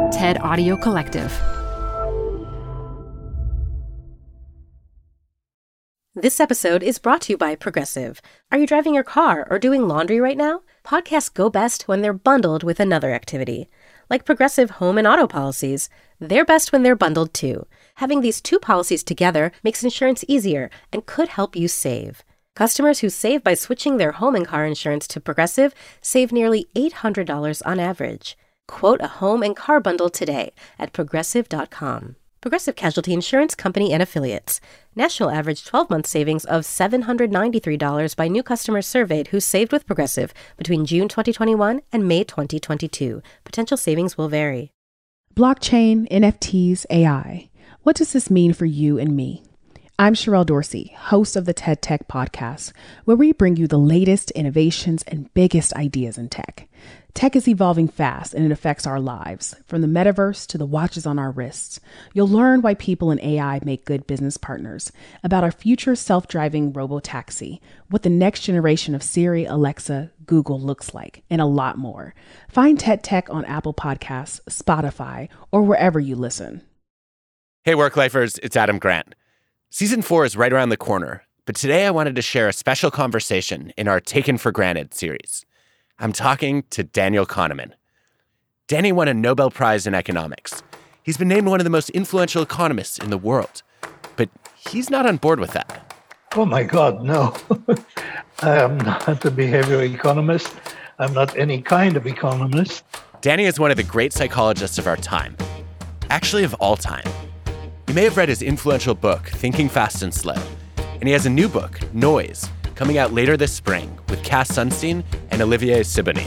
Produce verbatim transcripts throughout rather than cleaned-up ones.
TED Audio Collective. This episode is brought to you by Progressive. Are you driving your car or doing laundry right now? Podcasts go best when they're bundled with another activity. Like Progressive home and auto policies, they're best when they're bundled too. Having these two policies together makes insurance easier and could help you save. Customers who save by switching their home and car insurance to Progressive save nearly eight hundred dollars on average. Quote a home and car bundle today at progressive dot com. Progressive Casualty Insurance Company and Affiliates. National average twelve-month savings of seven hundred ninety-three dollars by new customers surveyed who saved with Progressive between June twenty twenty-one and May twenty twenty-two. Potential savings will vary. Blockchain, N F Ts, A I. What does this mean for you and me? I'm Sherelle Dorsey, host of the TED Tech Podcast, where we bring you the latest innovations and biggest ideas in tech. Tech is evolving fast and it affects our lives, from the metaverse to the watches on our wrists. You'll learn why people in A I make good business partners, about our future self-driving robo-taxi, what the next generation of Siri, Alexa, Google looks like, and a lot more. Find TED Tech on Apple Podcasts, Spotify, or wherever you listen. Hey, Work-Lifers, it's Adam Grant. Season four is right around the corner, but today I wanted to share a special conversation in our Taken for Granted series. I'm talking to Daniel Kahneman. Danny won a Nobel Prize in economics. He's been named one of the most influential economists in the world, but he's not on board with that. Oh my God, no. I am not a behavioral economist. I'm not any kind of economist. Danny is one of the great psychologists of our time, actually of all time. You may have read his influential book, Thinking Fast and Slow, and he has a new book, Noise, coming out later this spring with Cass Sunstein and Olivier Sibony.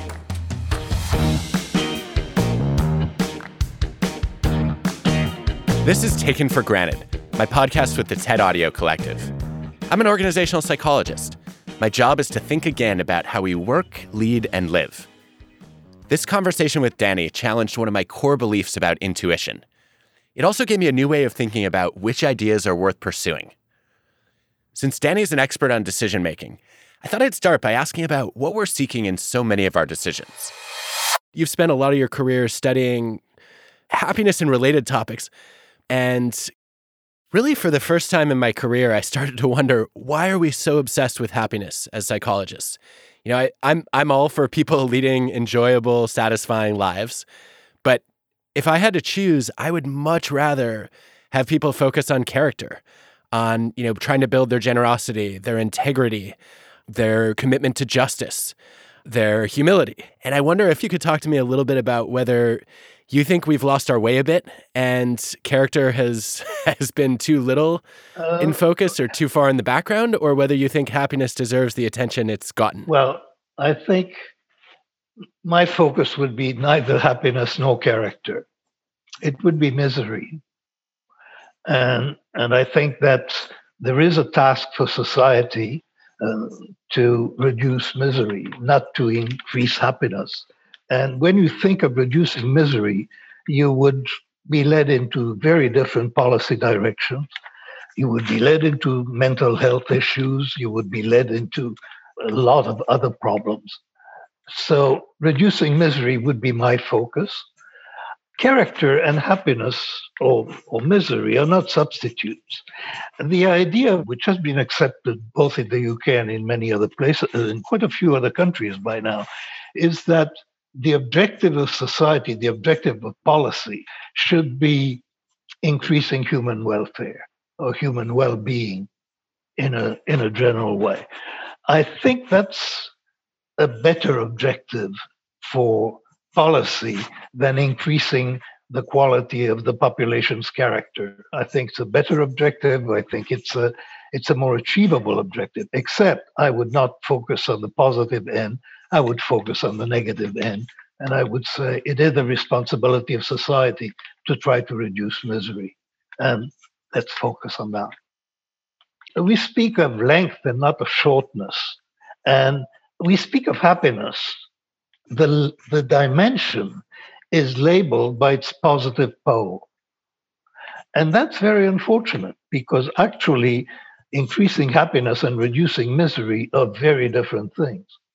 This is Taken for Granted, my podcast with the TED Audio Collective. I'm an organizational psychologist. My job is to think again about how we work, lead, and live. This conversation with Danny challenged one of my core beliefs about intuition. It also gave me a new way of thinking about which ideas are worth pursuing. Since Danny's an expert on decision-making, I thought I'd start by asking about what we're seeking in so many of our decisions. You've spent a lot of your career studying happiness and related topics, and really for the first time in my career, I started to wonder, why are we so obsessed with happiness as psychologists? You know, I, I'm I'm all for people leading enjoyable, satisfying lives, but if I had to choose, I would much rather have people focus on character, on, you know, trying to build their generosity, their integrity, their commitment to justice, their humility. And I wonder if you could talk to me a little bit about whether you think we've lost our way a bit and character has has been too little uh, in focus or too far in the background, or whether you think happiness deserves the attention it's gotten. Well, I think my focus would be neither happiness nor character. It would be misery. And and I think that there is a task for society uh, to reduce misery, not to increase happiness. And when you think of reducing misery, you would be led into very different policy directions. You would be led into mental health issues. You would be led into a lot of other problems. So reducing misery would be my focus. Character and happiness or, or misery are not substitutes. The idea, which has been accepted both in the U K and in many other places, in quite a few other countries by now, is that the objective of society, the objective of policy, should be increasing human welfare or human well-being in a in a general way. I think that's a better objective for policy than increasing the quality of the population's character. I think it's a better objective. I think it's a it's a more achievable objective, except I would not focus on the positive end. I would focus on the negative end. And I would say it is the responsibility of society to try to reduce misery. And let's focus on that. We speak of length and not of shortness. And we speak of happiness. The, the dimension is labeled by its positive pole. And that's very unfortunate because actually increasing happiness and reducing misery are very different things.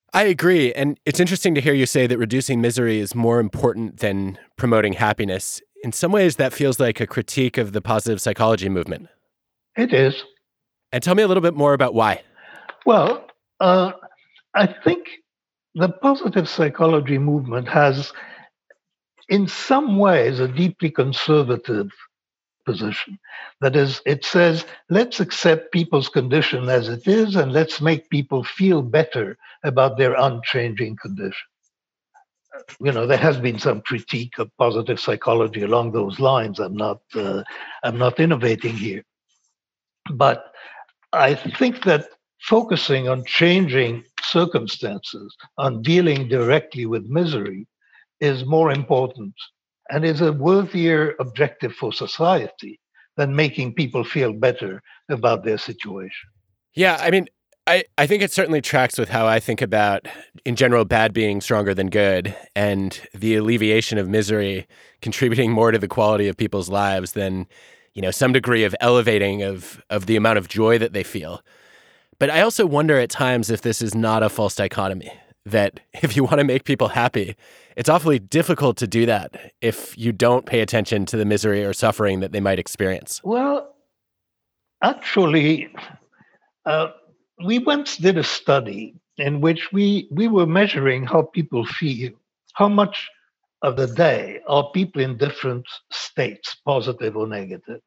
I agree. And it's interesting to hear you say that reducing misery is more important than promoting happiness. In some ways, that feels like a critique of the positive psychology movement. It is. And tell me a little bit more about why. Well, uh, I think the positive psychology movement has, in some ways, a deeply conservative position. That is, it says, let's accept people's condition as it is, and let's make people feel better about their unchanging condition. You know, there has been some critique of positive psychology along those lines. I'm not, uh, I'm not innovating here, but I think that focusing on changing circumstances, on dealing directly with misery, is more important and is a worthier objective for society than making people feel better about their situation. Yeah, I mean, I, I think it certainly tracks with how I think about, in general, bad being stronger than good, and the alleviation of misery contributing more to the quality of people's lives than, you know, some degree of elevating of, of the amount of joy that they feel. But I also wonder at times if this is not a false dichotomy, that if you want to make people happy, it's awfully difficult to do that if you don't pay attention to the misery or suffering that they might experience. Well, actually, uh, we once did a study in which we, we were measuring how people feel, how much of the day are people in different states, positive or negative.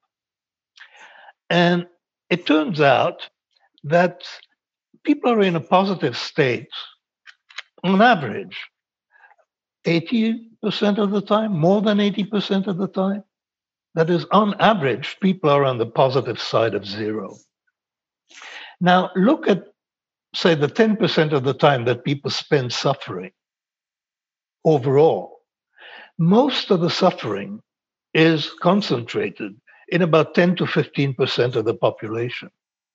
And it turns out that people are in a positive state on average eighty percent of the time, more than eighty percent of the time. That is, on average, people are on the positive side of zero. Now, look at, say, the ten percent of the time that people spend suffering overall. Most of the suffering is concentrated in about ten to fifteen percent of the population.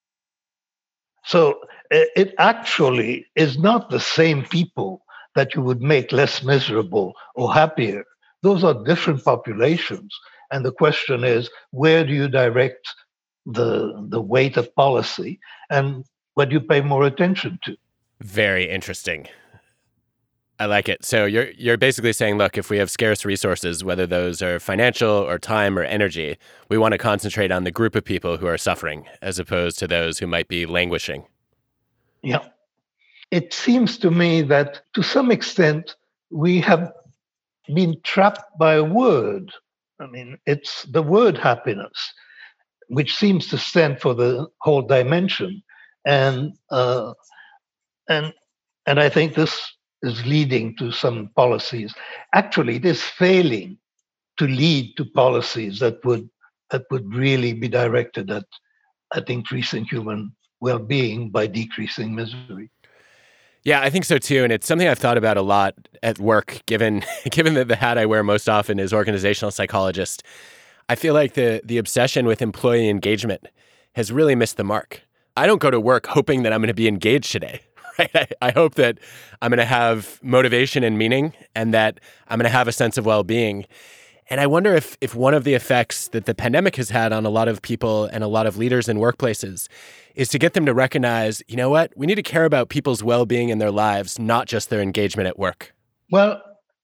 So it actually is not the same people that you would make less miserable or happier. Those are different populations. And the question is, where do you direct the, the weight of policy, and what do you pay more attention to? Very interesting. I like it. So you're you're basically saying, look, if we have scarce resources, whether those are financial or time or energy, we want to concentrate on the group of people who are suffering as opposed to those who might be languishing. Yeah. It seems to me that to some extent we have been trapped by a word. I mean, it's the word happiness, which seems to stand for the whole dimension. And uh, and and I think this is leading to some policies. Actually, it is failing to lead to policies that would that would really be directed at at increasing human well-being by decreasing misery. Yeah, I think so too, and it's something I've thought about a lot at work. Given given that the hat I wear most often is organizational psychologist, I feel like the the obsession with employee engagement has really missed the mark. I don't go to work hoping that I'm going to be engaged today. Right? I, I hope that I'm going to have motivation and meaning, and that I'm going to have a sense of well-being. And I wonder if if one of the effects that the pandemic has had on a lot of people and a lot of leaders in workplaces is to get them to recognize, you know what, we need to care about people's well-being in their lives, not just their engagement at work. Well,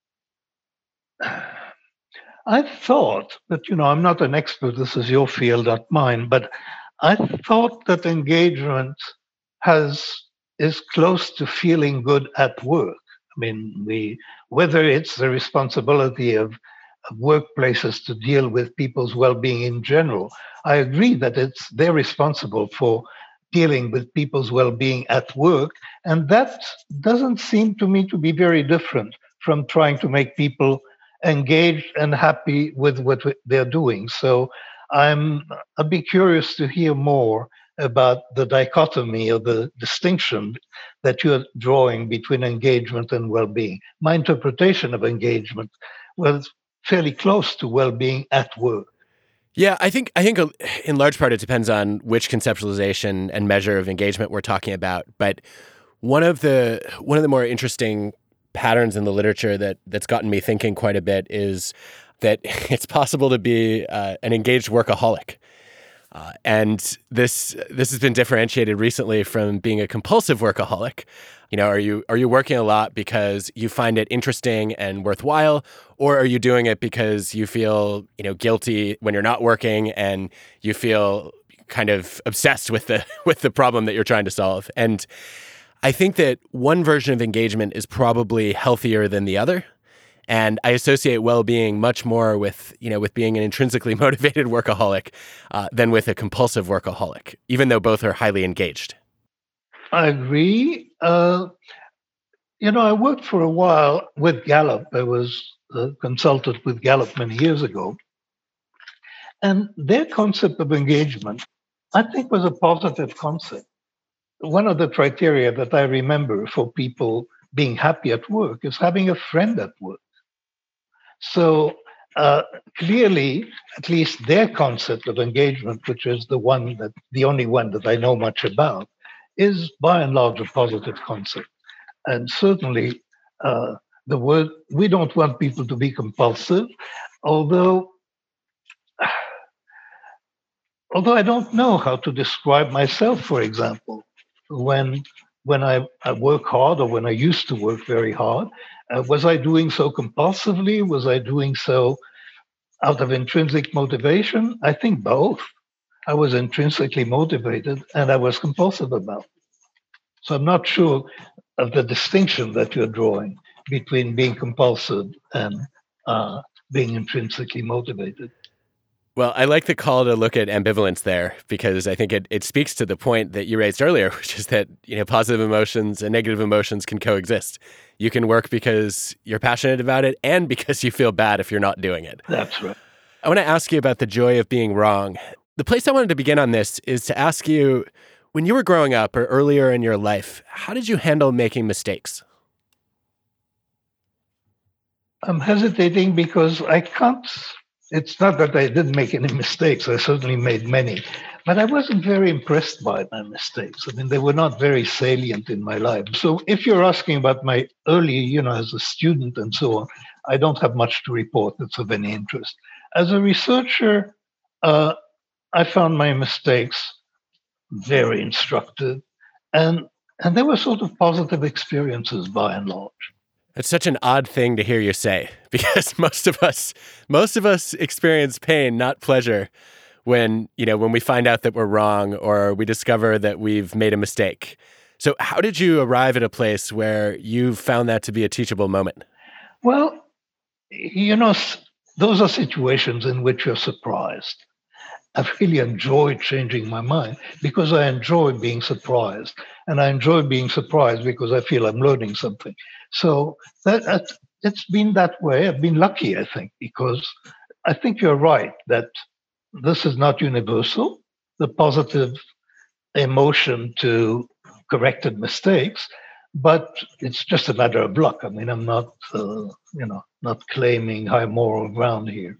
I thought that, you know, I'm not an expert, this is your field, not mine, but I thought that engagement has is close to feeling good at work. I mean, we whether it's the responsibility of, of workplaces to deal with people's well-being in general, I agree that it's they're responsible for dealing with people's well-being at work, and that doesn't seem to me to be very different from trying to make people engaged and happy with what they're doing. So I'm I'd be curious to hear more about the dichotomy or the distinction that you're drawing between engagement and well-being. My interpretation of engagement was fairly close to well-being at work. Yeah, I think I think in large part it depends on which conceptualization and measure of engagement we're talking about. But one of the one of the more interesting patterns in the literature that that's gotten me thinking quite a bit is that it's possible to be uh, an engaged workaholic. Uh, and this this has been differentiated recently from being a compulsive workaholic. You know, are you are you working a lot because you find it interesting and worthwhile, or are you doing it because you feel, you know, guilty when you're not working and you feel kind of obsessed with the with the problem that you're trying to solve? And I think that one version of engagement is probably healthier than the other. And I associate well-being much more with, you know, with being an intrinsically motivated workaholic uh, than with a compulsive workaholic, even though both are highly engaged. I agree. Uh, you know, I worked for a while with Gallup. I was a consultant with Gallup many years ago. And their concept of engagement, I think, was a positive concept. One of the criteria that I remember for people being happy at work is having a friend at work. So uh, clearly, at least their concept of engagement, which is the one that the only one that I know much about, is by and large a positive concept. And certainly, uh, the word we don't want people to be compulsive, although although I don't know how to describe myself. For example, when when I, I work hard, or when I used to work very hard, uh, was I doing so compulsively? Was I doing so out of intrinsic motivation? I think both. I was intrinsically motivated and I was compulsive about it. So I'm not sure of the distinction that you're drawing between being compulsive and uh, being intrinsically motivated. Well, I like the call to look at ambivalence there, because I think it, it speaks to the point that you raised earlier, which is that, you know, positive emotions and negative emotions can coexist. You can work because you're passionate about it and because you feel bad if you're not doing it. That's right. I want to ask you about the joy of being wrong. The place I wanted to begin on this is to ask you, when you were growing up or earlier in your life, how did you handle making mistakes? I'm hesitating because I can't. It's not that I didn't make any mistakes. I certainly made many, but I wasn't very impressed by my mistakes. I mean, they were not very salient in my life. So if you're asking about my early, you know, as a student and so on, I don't have much to report that's of any interest. As a researcher, uh, I found my mistakes very instructive, and and they were sort of positive experiences by and large. It's such an odd thing to hear you say, because most of us, most of us experience pain, not pleasure, when, you know, when we find out that we're wrong or we discover that we've made a mistake. So how did you arrive at a place where you found that to be a teachable moment? Well, you know, those are situations in which you're surprised. I've really enjoyed changing my mind because I enjoy being surprised. And I enjoy being surprised because I feel I'm learning something. So that, that it's been that way. I've been lucky, I think, because I think you're right that this is not universal. The positive emotion to corrected mistakes, but it's just a matter of luck. I mean, I'm not, uh, you know, not claiming high moral ground here.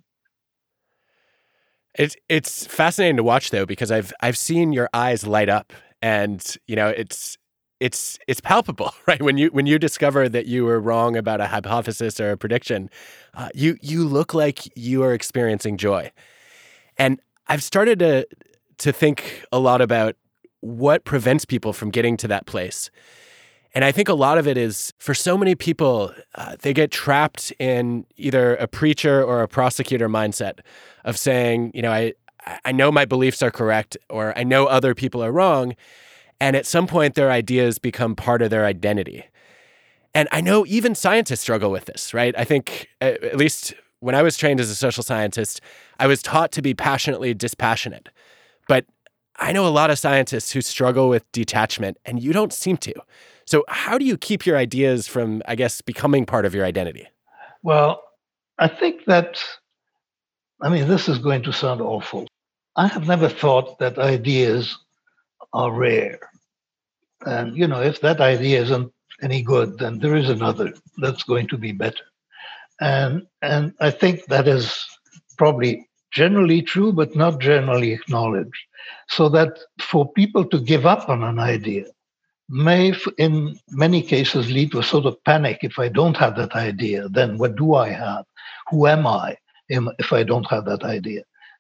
It's it's fascinating to watch, though, because I've I've seen your eyes light up, and you know it's it's it's palpable, right? When you when you discover that you were wrong about a hypothesis or a prediction, uh, you you look like you are experiencing joy, and I've started to to think a lot about what prevents people from getting to that place. And I think a lot of it is, for so many people, uh, they get trapped in either a preacher or a prosecutor mindset of saying, you know, I, I know my beliefs are correct, or I know other people are wrong. And at some point, their ideas become part of their identity. And I know even scientists struggle with this, right? I think, at least when I was trained as a social scientist, I was taught to be passionately dispassionate. But I know a lot of scientists who struggle with detachment, and you don't seem to. So how do you keep your ideas from, I guess, becoming part of your identity? Well, I think that, I mean, this is going to sound awful. I have never thought that ideas are rare. And, you know, if that idea isn't any good, then there is another that's going to be better. And, and I think that is probably generally true, but not generally acknowledged. So that for people to give up on an idea may, in many cases, lead to a sort of panic. If I don't have that idea, then what do I have? Who am I if I don't have that idea?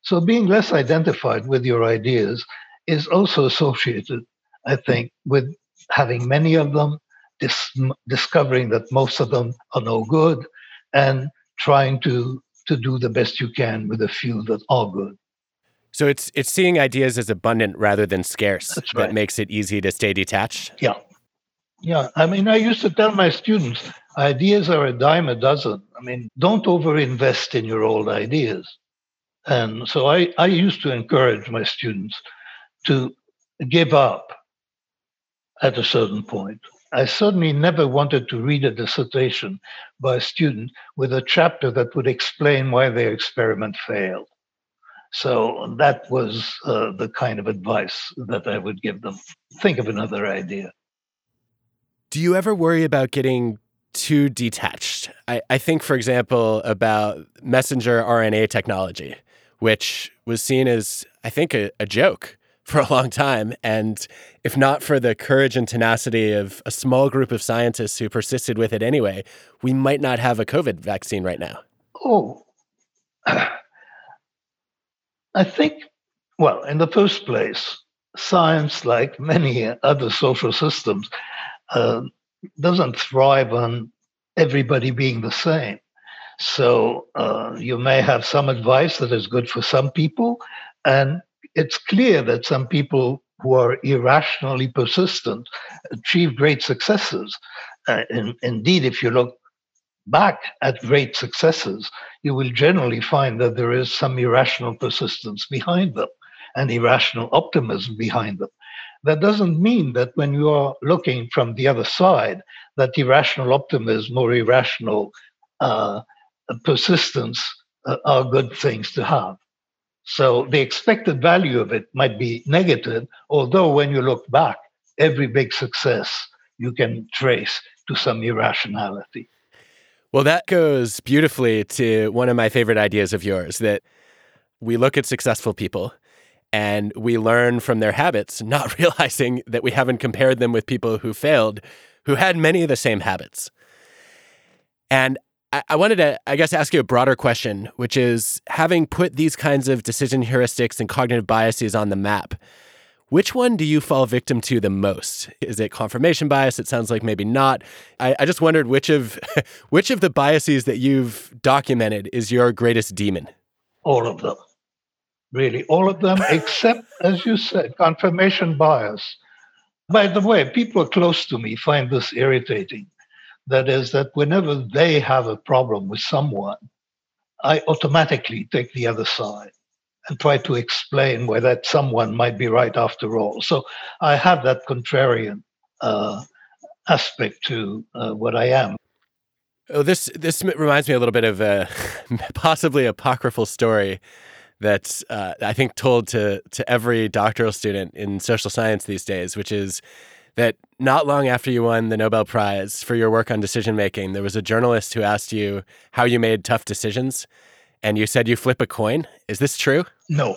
So being less identified with your ideas is also associated, I think, with having many of them, dis- discovering that most of them are no good, and trying to, to do the best you can with a few that are good. So it's it's seeing ideas as abundant rather than scarce. That's right. That makes it easy to stay detached. Yeah. Yeah. I mean, I used to tell my students, ideas are a dime a dozen. I mean, don't overinvest in your old ideas. And so I, I used to encourage my students to give up at a certain point. I certainly never wanted to read a dissertation by a student with a chapter that would explain why their experiment failed. So that was uh, the kind of advice that I would give them. Think of another idea. Do you ever worry about getting too detached? I, I think, for example, about messenger R N A technology, which was seen as, I think, a, a joke for a long time. And if not for the courage and tenacity of a small group of scientists who persisted with it anyway, we might not have a COVID vaccine right now. Oh, I think, well, in the first place, science, like many other social systems, uh, doesn't thrive on everybody being the same. So uh, you may have some advice that is good for some people, and it's clear that some people who are irrationally persistent achieve great successes. Uh, in, indeed, if you look back at great successes, you will generally find that there is some irrational persistence behind them and irrational optimism behind them. That doesn't mean that when you are looking from the other side, that irrational optimism or irrational uh, persistence uh, are good things to have. So the expected value of it might be negative, although when you look back, every big success you can trace to some irrationality. Well, that goes beautifully to one of my favorite ideas of yours, that we look at successful people and we learn from their habits, not realizing that we haven't compared them with people who failed, who had many of the same habits. And I, I wanted to, I guess, ask you a broader question, which is, having put these kinds of decision heuristics and cognitive biases on the map, which one do you fall victim to the most? Is it confirmation bias? It sounds like maybe not. I, I just wondered which of which of the biases that you've documented is your greatest demon? All of them. Really, all of them, except, as you said, confirmation bias. By the way, people close to me find this irritating. That is, that whenever they have a problem with someone, I automatically take the other side and try to explain why that someone might be right after all. So I have that contrarian uh, aspect to uh, what I am. Oh, this this reminds me a little bit of a possibly apocryphal story that's, uh, I think, told to to every doctoral student in social science these days, which is that not long after you won the Nobel Prize for your work on decision-making, there was a journalist who asked you how you made tough decisions, and you said you flip a coin. Is this true? No.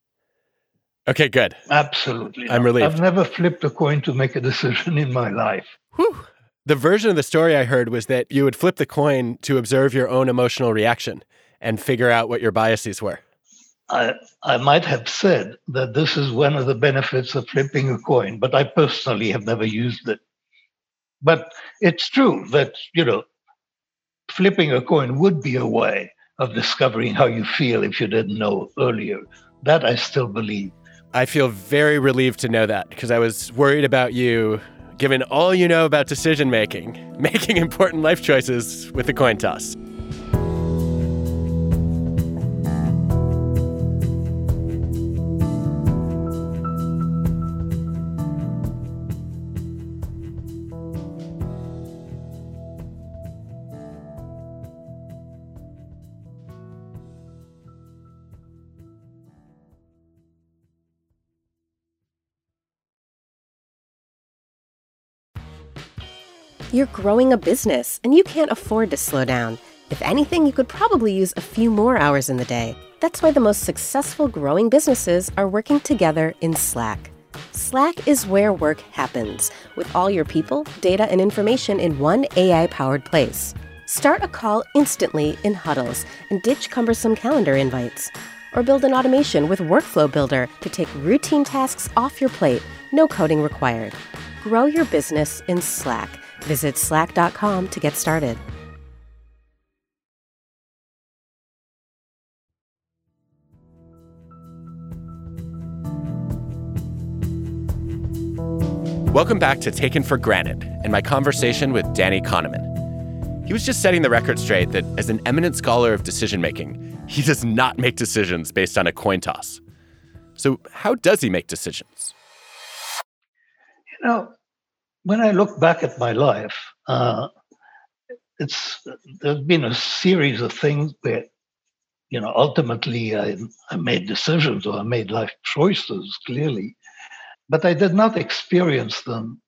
Okay, good. Absolutely. I'm not. relieved. I've never flipped a coin to make a decision in my life. Whew. The version of the story I heard was that you would flip the coin to observe your own emotional reaction and figure out what your biases were. I, I might have said that this is one of the benefits of flipping a coin, but I personally have never used it. But it's true that, you know, flipping a coin would be a way of discovering how you feel if you didn't know earlier. That I still believe. I feel very relieved to know that, because I was worried about you, given all you know about decision-making, making important life choices with the coin toss. You're growing a business, and you can't afford to slow down. If anything, you could probably use a few more hours in the day. That's why the most successful growing businesses are working together in Slack. Slack is where work happens, with all your people, data, and information in one A I-powered place. Start a call instantly in huddles and ditch cumbersome calendar invites. Or build an automation with Workflow Builder to take routine tasks off your plate, no coding required. Grow your business in Slack. Visit slack dot com to get started. Welcome back to Taken for Granted and my conversation with Danny Kahneman. He was just setting the record straight that as an eminent scholar of decision-making, he does not make decisions based on a coin toss. So how does he make decisions? You know, when I look back at my life, uh, it's there's been a series of things where, you know, ultimately I, I made decisions or I made life choices, clearly, but I did not experience them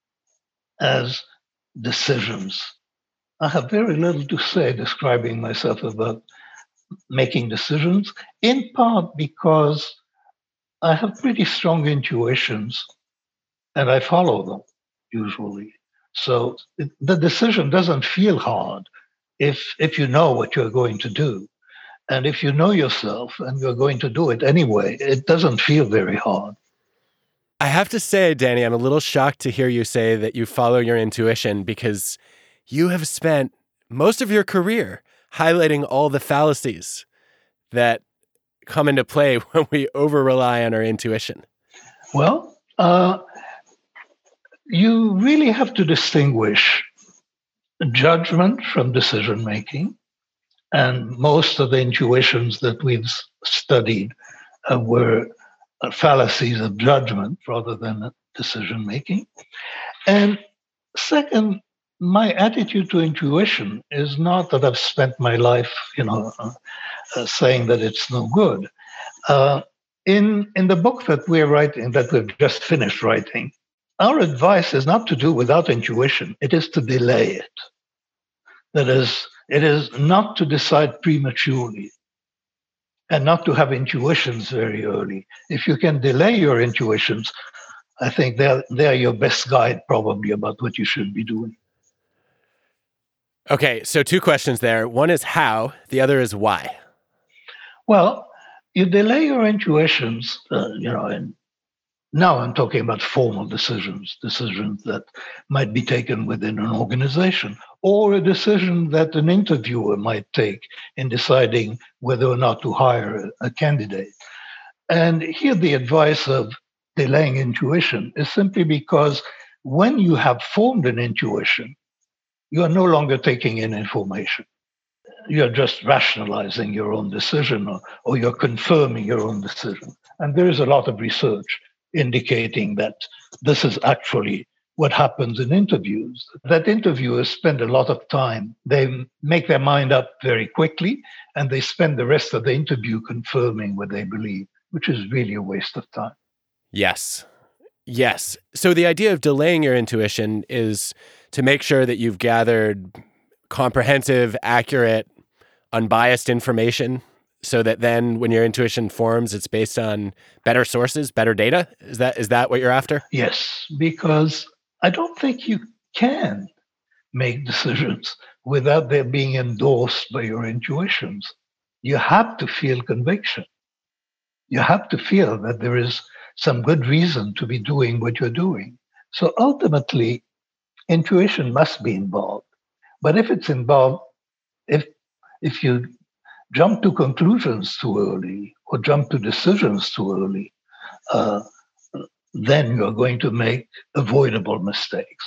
as decisions. I have very little to say describing myself about making decisions, in part because I have pretty strong intuitions and I follow them usually. So it, the decision doesn't feel hard if if you know what you're going to do. And if you know yourself and you're going to do it anyway, it doesn't feel very hard. I have to say, Danny, I'm a little shocked to hear you say that you follow your intuition, because you have spent most of your career highlighting all the fallacies that come into play when we over-rely on our intuition. Well, uh, you really have to distinguish judgment from decision-making. And most of the intuitions that we've studied uh, were uh, fallacies of judgment rather than decision-making. And second, my attitude to intuition is not that I've spent my life, you know, uh, uh, saying that it's no good. Uh, in in the book that we're writing, that we've just finished writing, our advice is not to do without intuition. It is to delay it. That is, it is not to decide prematurely and not to have intuitions very early. If you can delay your intuitions, I think they're, they're your best guide probably about what you should be doing. Okay, so two questions there. One is how, the other is why. Well, you delay your intuitions, uh, you know, and now I'm talking about formal decisions, decisions that might be taken within an organization, or a decision that an interviewer might take in deciding whether or not to hire a, a candidate. And here the advice of delaying intuition is simply because when you have formed an intuition, you are no longer taking in information. You're just rationalizing your own decision, or, or you're confirming your own decision. And there is a lot of research indicating that this is actually what happens in interviews. That interviewers spend a lot of time. They make their mind up very quickly, and they spend the rest of the interview confirming what they believe, which is really a waste of time. Yes. Yes. So the idea of delaying your intuition is to make sure that you've gathered comprehensive, accurate, unbiased information, so that then when your intuition forms, it's based on better sources, better data? Is that is that what you're after? Yes, because I don't think you can make decisions without their being endorsed by your intuitions. You have to feel conviction. You have to feel that there is some good reason to be doing what you're doing. So ultimately, intuition must be involved. But if it's involved, if if you jump to conclusions too early or jump to decisions too early, uh, then you're going to make avoidable mistakes.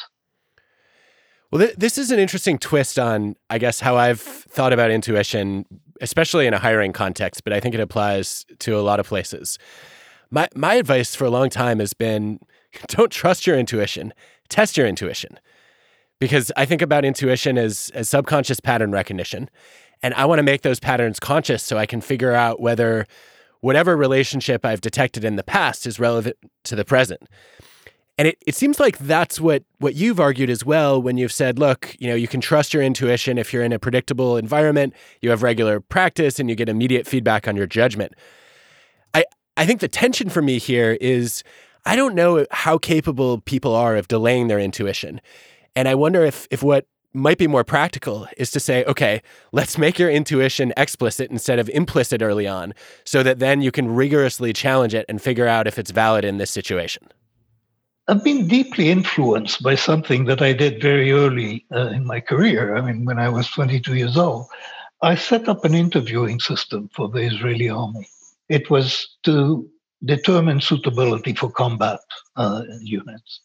Well, th- this is an interesting twist on, I guess, how I've thought about intuition, especially in a hiring context, but I think it applies to a lot of places. My my advice for a long time has been, don't trust your intuition, test your intuition. Because I think about intuition as, as subconscious pattern recognition. And I want to make those patterns conscious so I can figure out whether whatever relationship I've detected in the past is relevant to the present. And it, it seems like that's what, what you've argued as well when you've said, look, you know, you can trust your intuition if you're in a predictable environment, you have regular practice, and you get immediate feedback on your judgment. I, I think the tension for me here is I don't know how capable people are of delaying their intuition. And I wonder if if what might be more practical is to say, okay, let's make your intuition explicit instead of implicit early on, so that then you can rigorously challenge it and figure out if it's valid in this situation. I've been deeply influenced by something that I did very early uh, in my career. I mean, when I was twenty-two years old, I set up an interviewing system for the Israeli army. It was to determine suitability for combat uh, units.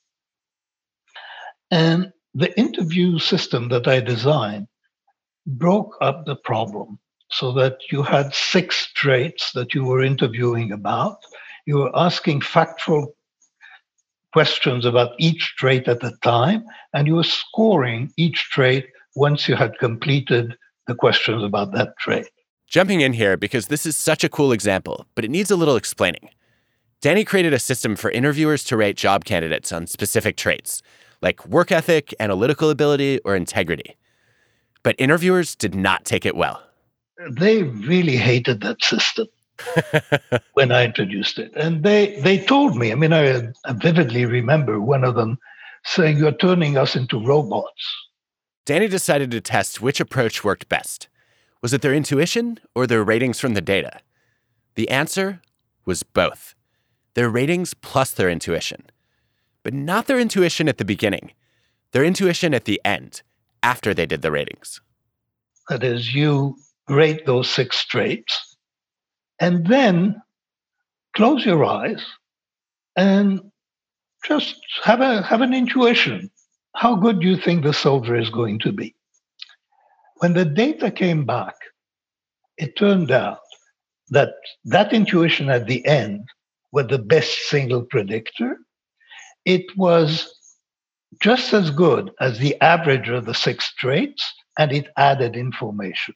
And the interview system that I designed broke up the problem so that you had six traits that you were interviewing about. You were asking factual questions about each trait at a time, and you were scoring each trait once you had completed the questions about that trait. Jumping in here because this is such a cool example, but it needs a little explaining. Danny created a system for interviewers to rate job candidates on specific traits, like work ethic, analytical ability, or integrity. But interviewers did not take it well. They really hated that system when I introduced it. And they, they told me, I mean, I, I vividly remember one of them saying, "You're turning us into robots." Danny decided to test which approach worked best. Was it their intuition or their ratings from the data? The answer was both. Their ratings plus their intuition. But not their intuition at the beginning. Their intuition at the end, after they did the ratings. That is, you rate those six traits, and then close your eyes and just have a have an intuition. How good do you think the soldier is going to be? When the data came back, it turned out that that intuition at the end was the best single predictor. It was just as good as the average of the six traits, and it added information.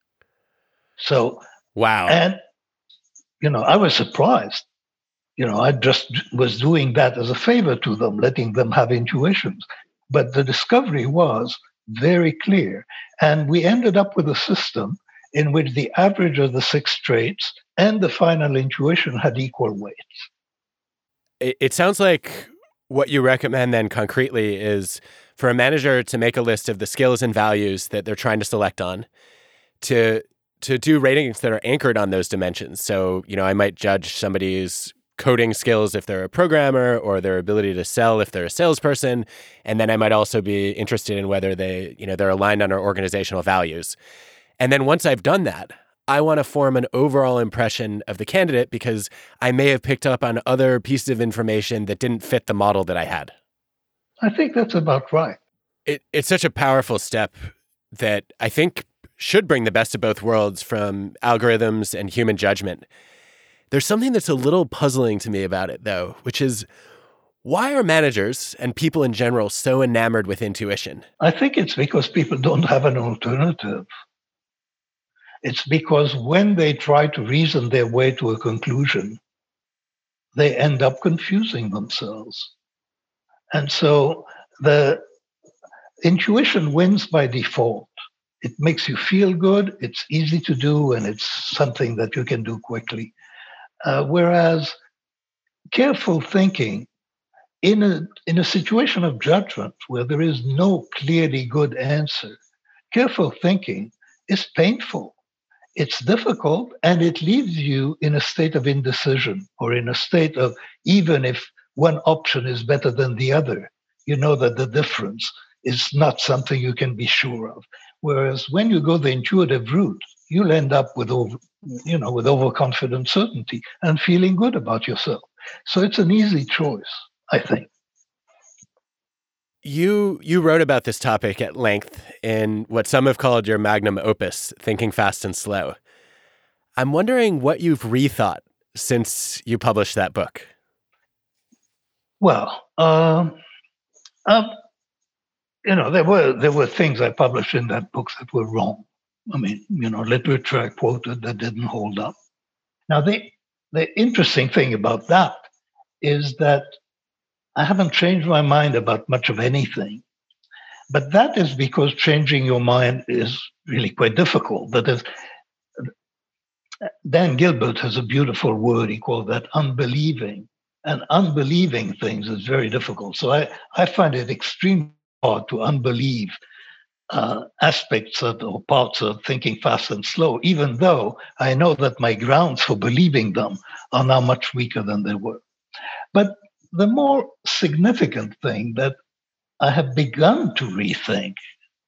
So, wow. And, you know, I was surprised. You know, I just was doing that as a favor to them, letting them have intuitions. But the discovery was very clear. And we ended up with a system in which the average of the six traits and the final intuition had equal weights. It, it sounds like what you recommend then concretely is for a manager to make a list of the skills and values that they're trying to select on, to to do ratings that are anchored on those dimensions. So, you know, I might judge somebody's coding skills if they're a programmer, or their ability to sell if they're a salesperson. And then I might also be interested in whether they, you know, they're aligned on our organizational values. And then once I've done that, I want to form an overall impression of the candidate because I may have picked up on other pieces of information that didn't fit the model that I had. I think that's about right. It, it's such a powerful step that I think should bring the best of both worlds from algorithms and human judgment. There's something that's a little puzzling to me about it, though, which is why are managers and people in general so enamored with intuition? I think it's because people don't have an alternative. It's because when they try to reason their way to a conclusion, they end up confusing themselves. And so the intuition wins by default. It makes you feel good, it's easy to do, and it's something that you can do quickly. Uh, whereas careful thinking in a, in a situation of judgment where there is no clearly good answer, careful thinking is painful. It's difficult, and it leaves you in a state of indecision, or in a state of, even if one option is better than the other, you know that the difference is not something you can be sure of. Whereas when you go the intuitive route, you'll end up with over, you know, with overconfident certainty and feeling good about yourself. So it's an easy choice, I think. You you wrote about this topic at length in what some have called your magnum opus, Thinking Fast and Slow. I'm wondering what you've rethought since you published that book. Well, um, um, you know, there were there were things I published in that book that were wrong. I mean, you know, literature I quoted that didn't hold up. Now, the the interesting thing about that is that I haven't changed my mind about much of anything. But that is because changing your mind is really quite difficult. That is, Dan Gilbert has a beautiful word, he called that unbelieving. And unbelieving things is very difficult. So I, I find it extremely hard to unbelieve uh, aspects of or parts of Thinking Fast and Slow, even though I know that my grounds for believing them are now much weaker than they were. But the more significant thing that I have begun to rethink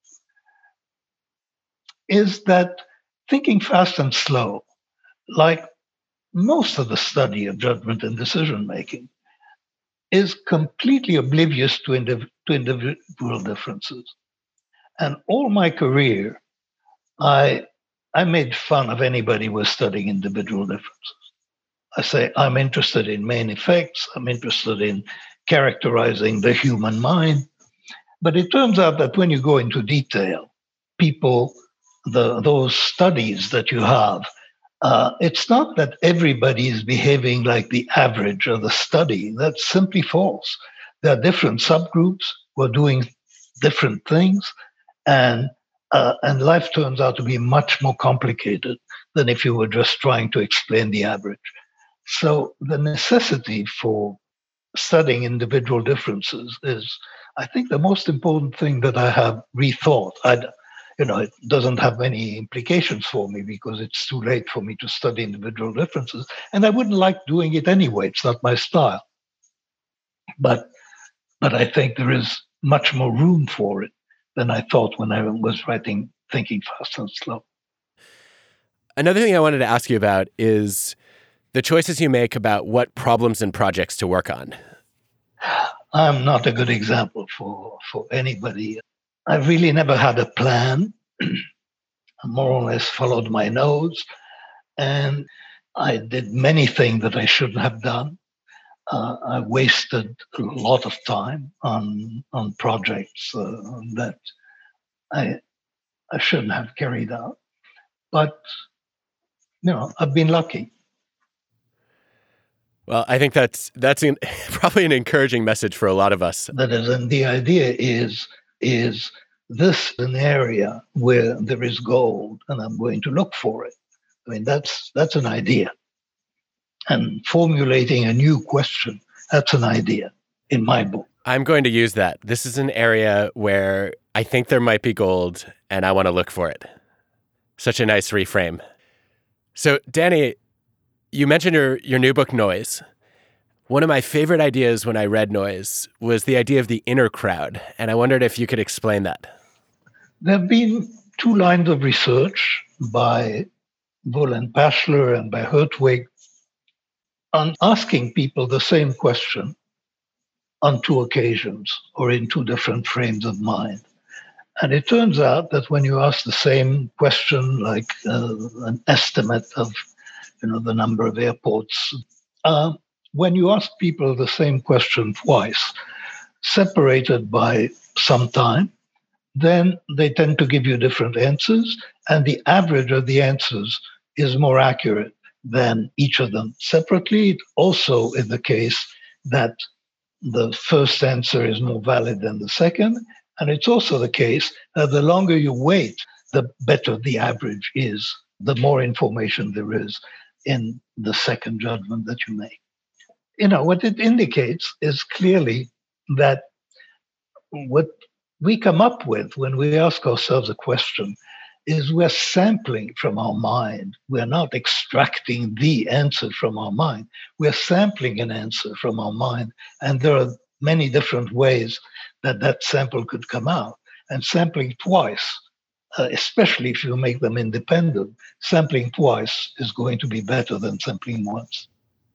is that Thinking Fast and Slow, like most of the study of judgment and decision making, is completely oblivious to, indiv- to individual differences. And all my career, I I made fun of anybody who was studying individual differences. I say, I'm interested in main effects, I'm interested in characterizing the human mind. But it turns out that when you go into detail, people, the those studies that you have, uh, it's not that everybody is behaving like the average of the study. That's simply false. There are different subgroups who are doing different things, and uh, and life turns out to be much more complicated than if you were just trying to explain the average. So the necessity for studying individual differences is, I think, the most important thing that I have rethought. I, you know, it doesn't have any implications for me because it's too late for me to study individual differences, and I wouldn't like doing it anyway. It's not my style. But but I think there is much more room for it than I thought when I was writing Thinking Fast and Slow. Another thing I wanted to ask you about is the choices you make about what problems and projects to work on. I'm not a good example for, for anybody. I've really never had a plan. I more or less followed my nose, and I did many things that I shouldn't have done. Uh, I wasted a lot of time on on projects uh, that I I shouldn't have carried out. But you know, I've been lucky. Well, I think that's that's an, probably an encouraging message for a lot of us. That is, and the idea is is this an area where there is gold, and I'm going to look for it. I mean, that's that's an idea. And formulating a new question, that's an idea in my book. I'm going to use that. This is an area where I think there might be gold, and I want to look for it. Such a nice reframe. So, Danny, you mentioned your, your new book, Noise. One of my favorite ideas when I read Noise was the idea of the inner crowd, and I wondered if you could explain that. There have been two lines of research by Bull and Pashler and by Hertwig on asking people the same question on two occasions or in two different frames of mind. And it turns out that when you ask the same question, like uh, an estimate of, you know, the number of airports, uh, when you ask people the same question twice, separated by some time, then they tend to give you different answers, and the average of the answers is more accurate than each of them separately. It also is the case that the first answer is more valid than the second. And it's also the case that the longer you wait, the better the average is, the more information there is in the second judgment that you make. You know, what it indicates is clearly that what we come up with when we ask ourselves a question is we're sampling from our mind. We're not extracting the answer from our mind. We're sampling an answer from our mind. And there are many different ways that that sample could come out. And sampling twice, uh, especially if you make them independent, sampling twice is going to be better than sampling once.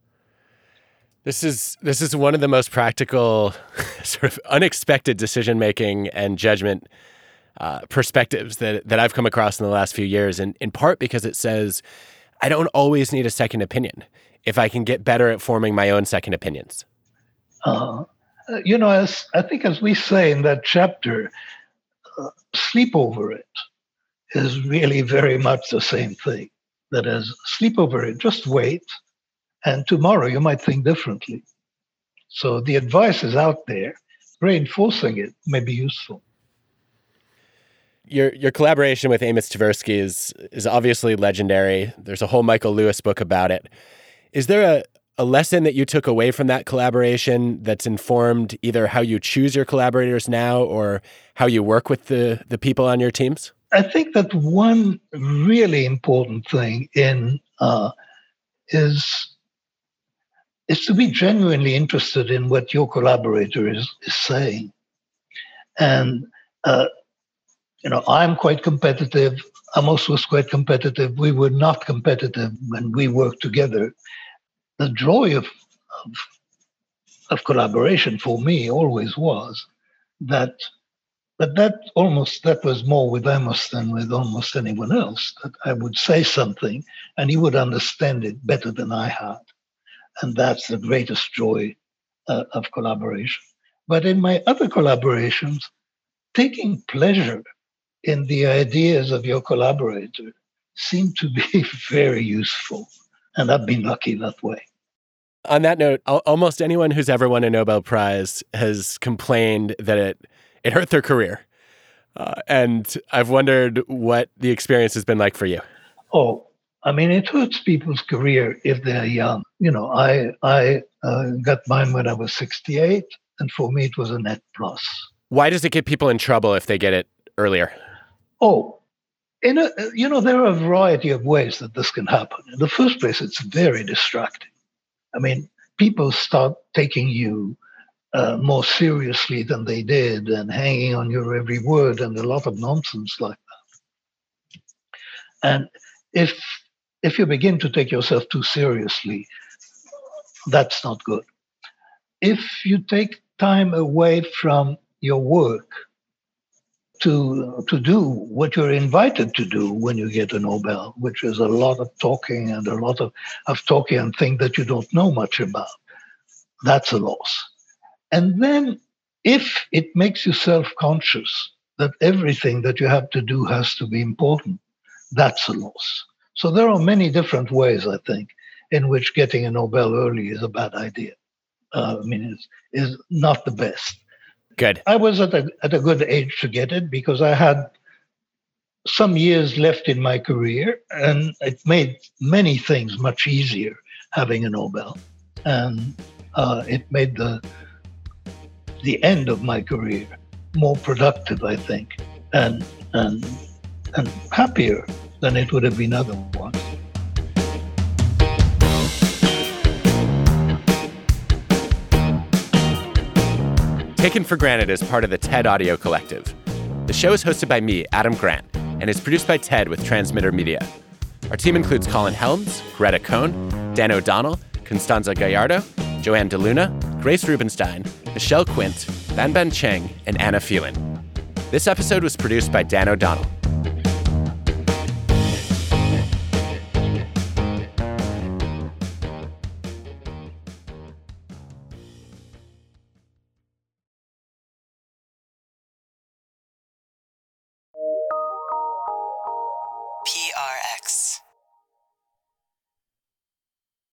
This is this is one of the most practical, sort of unexpected decision-making and judgment uh, perspectives that, that I've come across in the last few years, and in part because it says, I don't always need a second opinion if I can get better at forming my own second opinions. Uh, you know, as I think as we say in that chapter, uh, sleep over it is really very much the same thing. That is, sleep over it, just wait, and tomorrow you might think differently. So the advice is out there. Reinforcing it may be useful. Your your collaboration with Amos Tversky is is obviously legendary. There's a whole Michael Lewis book about it. Is there a, a lesson that you took away from that collaboration that's informed either how you choose your collaborators now or how you work with the, the people on your teams? I think that one really important thing in uh, is is to be genuinely interested in what your collaborator is, is saying. And, uh, you know, I'm quite competitive. Amos was quite competitive. We were not competitive when we worked together. The joy of, of, of collaboration for me always was that, but that almost, that was more with Amos than with almost anyone else, that I would say something and he would understand it better than I had. And that's the greatest joy uh, of collaboration. But in my other collaborations, taking pleasure in the ideas of your collaborator seemed to be very useful. And I've been lucky that way. On that note, al- almost anyone who's ever won a Nobel Prize has complained that it, it hurt their career. Uh, and I've wondered what the experience has been like for you. Oh, I mean, it hurts people's career if they're young. You know, I I uh, got mine when I was sixty-eight, and for me, it was a net plus. Why does it get people in trouble if they get it earlier? Oh, in a, you know, there are a variety of ways that this can happen. In the first place, it's very distracting. I mean, people start taking you uh, more seriously than they did and hanging on your every word and a lot of nonsense like that. And if if you begin to take yourself too seriously, that's not good. If you take time away from your work to to do what you're invited to do when you get a Nobel, which is a lot of talking and a lot of, of talking and things that you don't know much about, that's a loss. And then if it makes you self-conscious that everything that you have to do has to be important, that's a loss. So there are many different ways, I think, in which getting a Nobel early is a bad idea. Uh, I mean, it's is not the best. Good. I was at a, at a good age to get it because I had some years left in my career, and it made many things much easier having a Nobel. And uh, it made the the end of my career more productive, I think, and and and happier than it would have been otherwise. Taken for Granted is part of the TED Audio Collective. The show is hosted by me, Adam Grant, and is produced by TED with Transmitter Media. Our team includes Colin Helms, Greta Cohn, Dan O'Donnell, Constanza Gallardo, Joanne DeLuna, Grace Rubenstein, Michelle Quint, Banban Cheng, and Anna Phelan. This episode was produced by Dan O'Donnell. P R X.